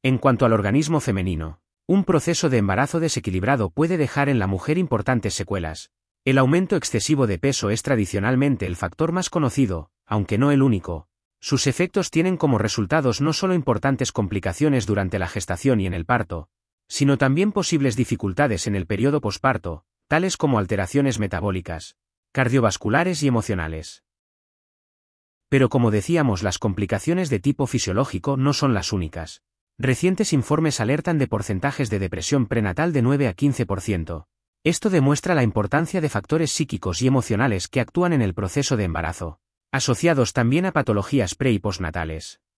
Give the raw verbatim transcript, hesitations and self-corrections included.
En cuanto al organismo femenino, un proceso de embarazo desequilibrado puede dejar en la mujer importantes secuelas. El aumento excesivo de peso es tradicionalmente el factor más conocido, aunque no el único. Sus efectos tienen como resultados no solo importantes complicaciones durante la gestación y en el parto, sino también posibles dificultades en el periodo posparto, tales como alteraciones metabólicas, cardiovasculares y emocionales. Pero como decíamos, las complicaciones de tipo fisiológico no son las únicas. Recientes informes alertan de porcentajes de depresión prenatal de nueve a quince por ciento. Esto demuestra la importancia de factores psíquicos y emocionales que actúan en el proceso de embarazo, asociados también a patologías pre- y postnatales.